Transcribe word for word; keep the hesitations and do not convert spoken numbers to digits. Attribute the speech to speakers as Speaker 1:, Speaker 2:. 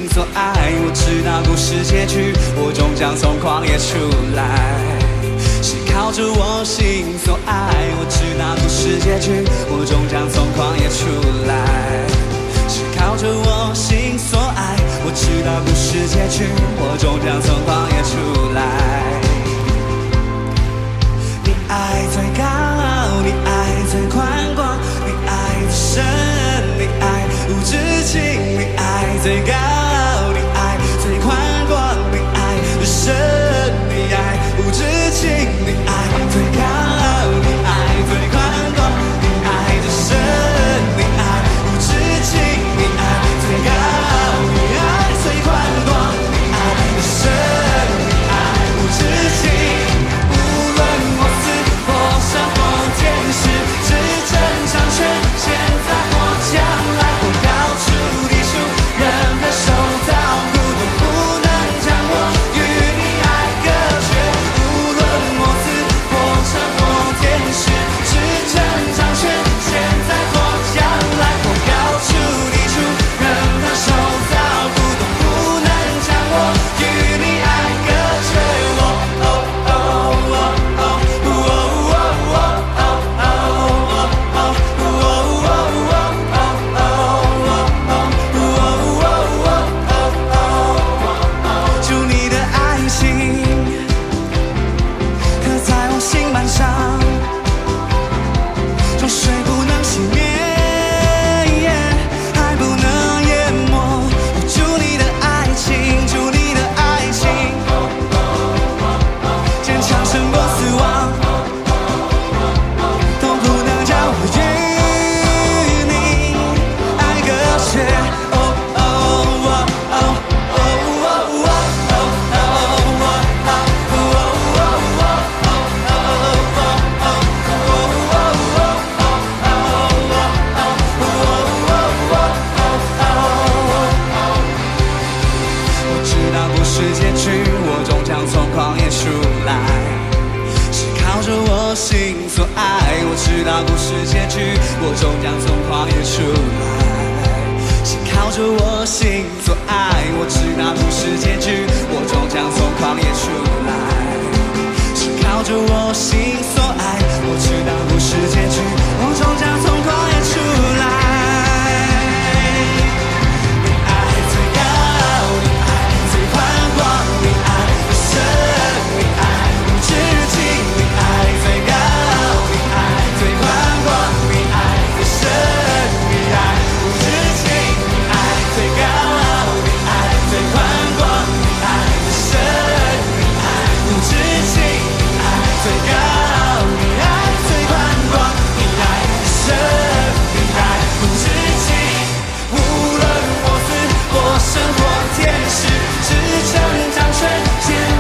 Speaker 1: 心所爱。我知道故事结局，我终将从旷野出来。是靠着我心所爱，我知道故事结局，我终将从旷野出来。是靠着我心所爱，我知道故事结局，我终将从旷野出来。你爱最高，你爱最宽广，你爱最深，你爱无止境，你爱最高，你爱最宽广，你爱最深，你爱无止境，你爱最高，你爱最宽广，你爱最深，你爱无止境，你爱最高，你爱最宽广，你爱最深，你爱无止境。无论我死或生或天使，至真掌权，现在或将来，我高处低处，任何受到孤独不能将我与你爱隔绝。无论我死或生或天使，至真掌权，现在或将来，我高处低处，任何受到孤独不能将我与你爱隔绝。哦哦哦哦哦哦哦祝你的爱情刻在我心板上，终水不能熄灭，爱不能淹没。我祝你的爱情，祝你的爱情坚强胜过死亡，都不能将我与你爱隔绝。哦哦哦哦哦哦哦哦哦我知道故事结局，我终将从旷野出来。是靠着我心所爱，我知道故事结局，我终将从旷野出来。是靠着我心所爱，我知道故事结局，我终将从旷野出来。是靠着我心所爱，我知道故事结局，我终将从旷野出来。你爱最高，你爱最宽广，你爱最深，你爱无止境，你爱最高，你爱最宽广，你爱最深，你爱无止境，你爱最高，你爱最宽广，你爱最深，你爱无止境，你爱最高，你爱最宽广，你爱最深，你爱无止境。无论我死或生或天使，至真掌权，现